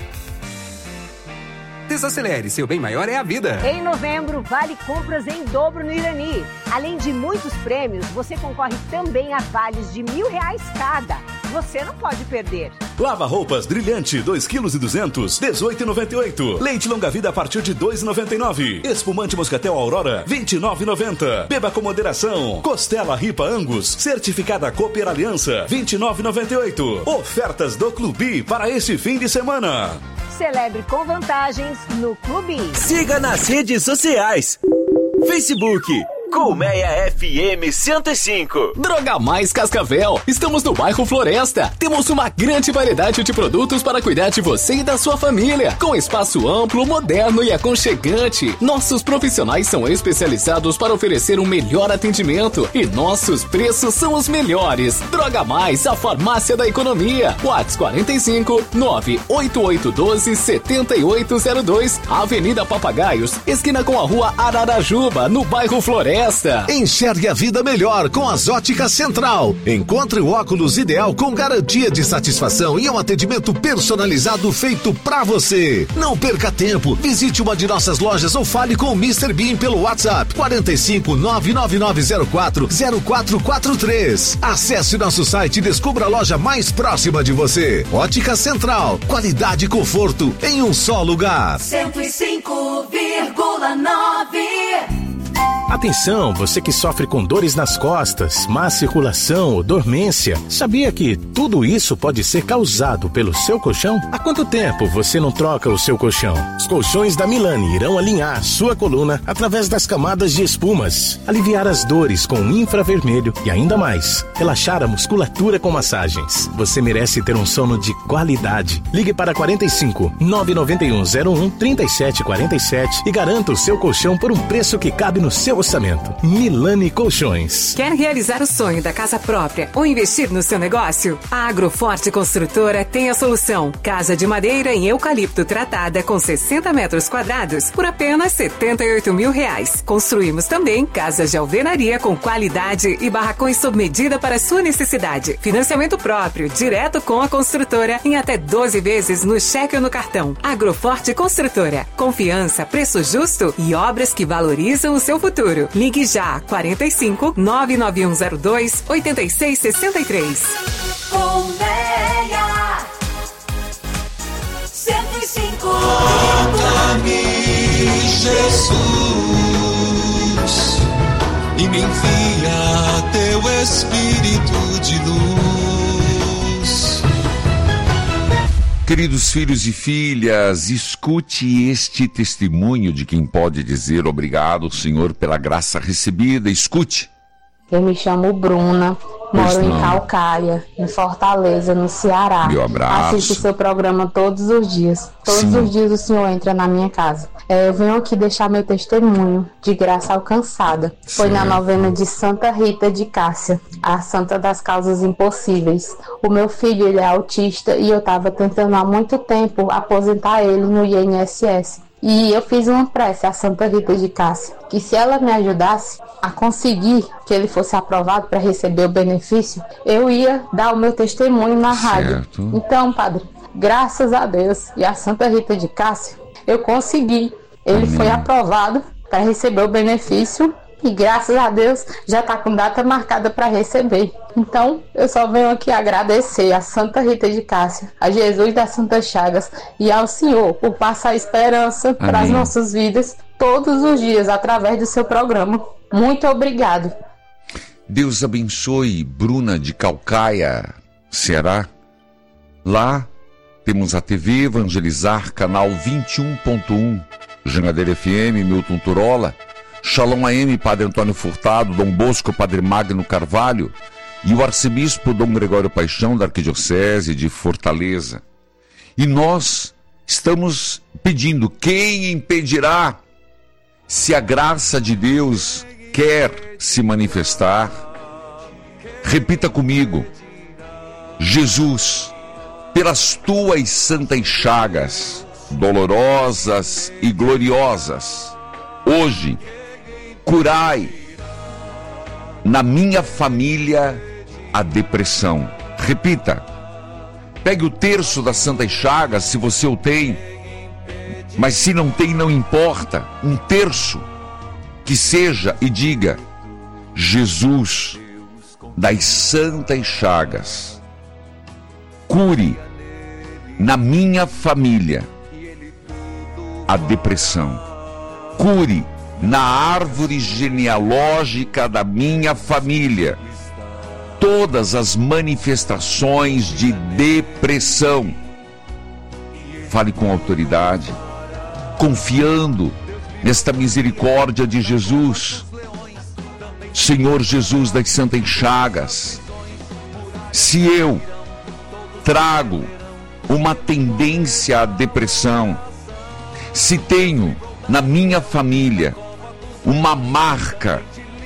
Speaker 11: Desacelere, seu bem maior é a vida.
Speaker 8: Em novembro, vale compras em dobro no Irani. Além de muitos prêmios, você concorre também a vales de R$1.000 cada. Você não pode perder.
Speaker 10: Lava roupas brilhante, 2,2 kg, 18,98. Leite longa vida a partir de 2,99. Espumante moscatel Aurora, 29,90. Beba com moderação. Costela Ripa Angus, certificada Cooper Aliança, 29,98. Ofertas do Clube para este fim de semana.
Speaker 8: Celebre com vantagens no Clube.
Speaker 15: Siga nas redes sociais. Facebook, Colmeia FM 105.
Speaker 12: Droga Mais Cascavel. Estamos no bairro Floresta. Temos uma grande variedade de produtos para cuidar de você e da sua família. Com espaço amplo, moderno e aconchegante. Nossos profissionais são especializados para oferecer um melhor atendimento. E nossos preços são os melhores. Droga Mais, a farmácia da economia. WhatsApp 45 98812 7802. Avenida Papagaios, esquina com a rua Ararajuba, no bairro Floresta.
Speaker 13: Enxergue a vida melhor com as Óticas Central. Encontre o óculos ideal com garantia de satisfação e um atendimento personalizado feito pra você. Não perca tempo, visite uma de nossas lojas ou fale com o Mr. Bean pelo WhatsApp 45 99904 0443. Acesse nosso site e descubra a loja mais próxima de você. Ótica Central, qualidade e conforto em um só lugar.
Speaker 16: 105,9.
Speaker 17: Atenção, você que sofre com dores nas costas, má circulação ou dormência. Sabia que tudo isso pode ser causado pelo seu colchão? Há quanto tempo você não troca o seu colchão? Os colchões da Milani irão alinhar sua coluna através das camadas de espumas, aliviar as dores com infravermelho e ainda mais, relaxar a musculatura com massagens. Você merece ter um sono de qualidade. Ligue para 45 991 01 3747 e garanta o seu colchão por um preço que cabe no seu orçamento. Milani Colchões.
Speaker 24: Quer realizar o sonho da casa própria ou investir no seu negócio? A Agroforte Construtora tem a solução. Casa de madeira em eucalipto tratada com 60 metros quadrados por apenas R$78 mil. Construímos também casas de alvenaria com qualidade e barracões sob medida para sua necessidade. Financiamento próprio, direto com a construtora, em até 12 vezes no cheque ou no cartão. Agroforte Construtora. Confiança, preço justo e obras que valorizam o seu futuro. Ligue já, 45 99102 8663.
Speaker 16: Colmeia 105.
Speaker 27: Toca-me, Jesus, e me envia teu Espírito de luz.
Speaker 4: Queridos filhos e filhas, escute este testemunho de quem pode dizer obrigado, Senhor, pela graça recebida. Escute.
Speaker 18: Eu me chamo Bruna, moro em Calcaia, em Fortaleza, no Ceará.
Speaker 4: Meu abraço.
Speaker 18: Assisto o seu programa todos os dias. Todos os dias o senhor entra na minha casa. Eu venho aqui deixar meu testemunho de graça alcançada. Foi na novena de Santa Rita de Cássia, a Santa das Causas Impossíveis. O meu filho, ele é autista e eu estava tentando há muito tempo aposentar ele no INSS. E eu fiz uma prece à Santa Rita de Cássia, que se ela me ajudasse a conseguir que ele fosse aprovado para receber o benefício, eu ia dar o meu testemunho na rádio. Então, padre, graças a Deus e a Santa Rita de Cássia, eu consegui. Ele foi aprovado para receber o benefício e graças a Deus já está com data marcada para receber. Então eu só venho aqui agradecer a Santa Rita de Cássia, a Jesus das Santas Chagas e ao Senhor por passar esperança para as nossas vidas todos os dias através do seu programa. Muito obrigado.
Speaker 4: Deus abençoe Bruna de Calcaia, Ceará. Lá temos a TV Evangelizar, canal 21.1, Jangadeira FM, Milton Turola, Shalom AM, Padre Antônio Furtado, Dom Bosco, Padre Magno Carvalho e o arcebispo Dom Gregório Paixão da Arquidiocese de Fortaleza. E nós estamos pedindo: quem impedirá? Se a graça de Deus quer se manifestar, repita comigo: Jesus, pelas tuas santas chagas, dolorosas e gloriosas, hoje, curai na minha família a depressão. Repita. Pegue o terço das santas chagas, se você o tem, mas se não tem, não importa, um terço que seja, e diga: Jesus, das santas chagas, cure na minha família a depressão, cure na árvore genealógica da minha família todas as manifestações de depressão. Fale com autoridade, confiando nesta misericórdia de Jesus. Senhor Jesus das santas chagas, se eu trago uma tendência à depressão, se tenho na minha família uma marca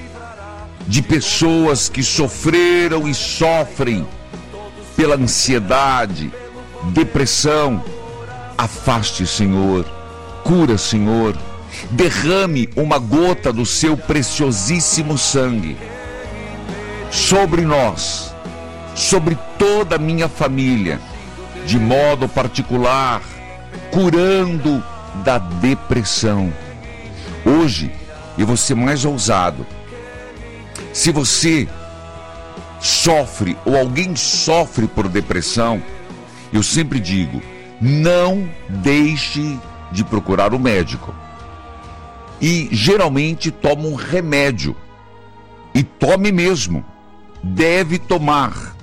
Speaker 4: de pessoas que sofreram e sofrem pela ansiedade, depressão, afaste, Senhor, cura, Senhor, derrame uma gota do seu preciosíssimo sangue sobre nós, sobre toda a minha família, de modo particular, curando da depressão. Hoje eu vou ser mais ousado. Se você sofre ou alguém sofre por depressão, eu sempre digo: não deixe de procurar o médico. E geralmente toma um remédio. E tome mesmo. Deve tomar.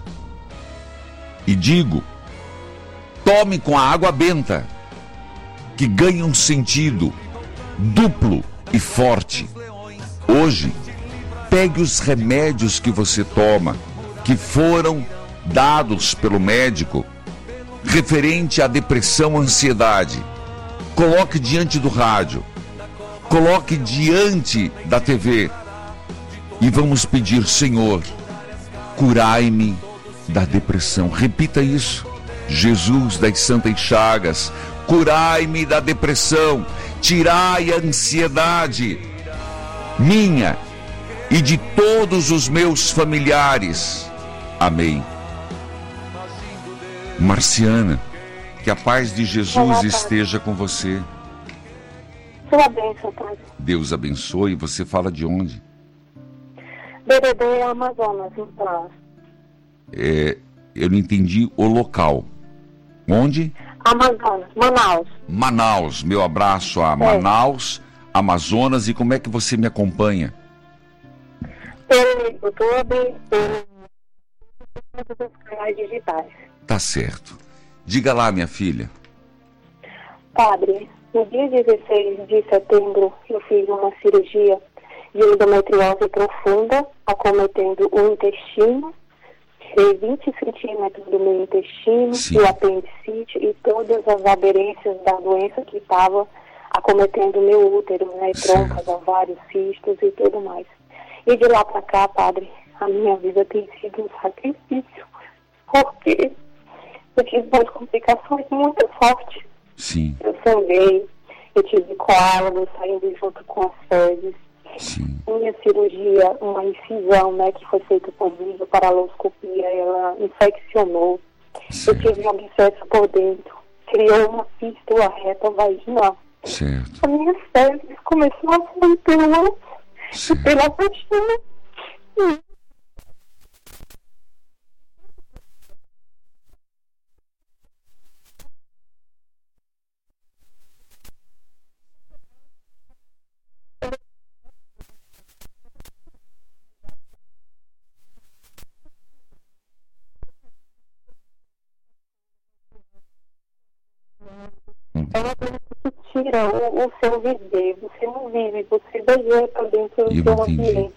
Speaker 4: E digo: tome com a água benta, que ganha um sentido duplo e forte. Hoje, pegue os remédios que você toma, que foram dados pelo médico, referente à depressão, ansiedade. Coloque diante do rádio, coloque diante da TV e vamos pedir: Senhor, curai-me da depressão. Repita isso: Jesus das santas chagas, curai-me da depressão, tirai a ansiedade minha e de todos os meus familiares. Amém. Marciana, que a paz de Jesus esteja com você.
Speaker 18: Sua bênção, Pai.
Speaker 4: Deus abençoe. Você fala de onde?
Speaker 18: BBB, Amazonas, em Manaus.
Speaker 4: Eu não entendi o local. Onde?
Speaker 18: Amazonas, Manaus.
Speaker 4: Manaus. Meu abraço a Manaus, Amazonas. E como é que você me acompanha?
Speaker 18: Pelo YouTube, pelos canais digitais.
Speaker 4: Tá certo. Diga lá, minha filha.
Speaker 18: Padre, no dia 16 de setembro, eu fiz uma cirurgia de endometriose profunda, acometendo o intestino. Tirei 20 centímetros do meu intestino, o apendicite e todas as aderências da doença que estava acometendo o meu útero, né? Trompas, ovários, cistos e tudo mais. E de lá para cá, Padre, a minha vida tem sido um sacrifício, porque eu tive umas complicações muito fortes.
Speaker 4: Sim.
Speaker 18: Eu sangrei, eu tive coágulos saindo junto com as fezes.
Speaker 4: Sim.
Speaker 18: Minha cirurgia, uma incisão, né, que foi feita por videoparaloscopia, ela infeccionou.
Speaker 4: Certo.
Speaker 18: Eu tive um abscesso por dentro, criou uma fístula reta vaginal.
Speaker 4: Certo.
Speaker 18: A minha fezes começou a sair pelo ânus e pela vagina. É uma coisa que tira o seu viver. Você não vive, você vejeta dentro do seu ambiente.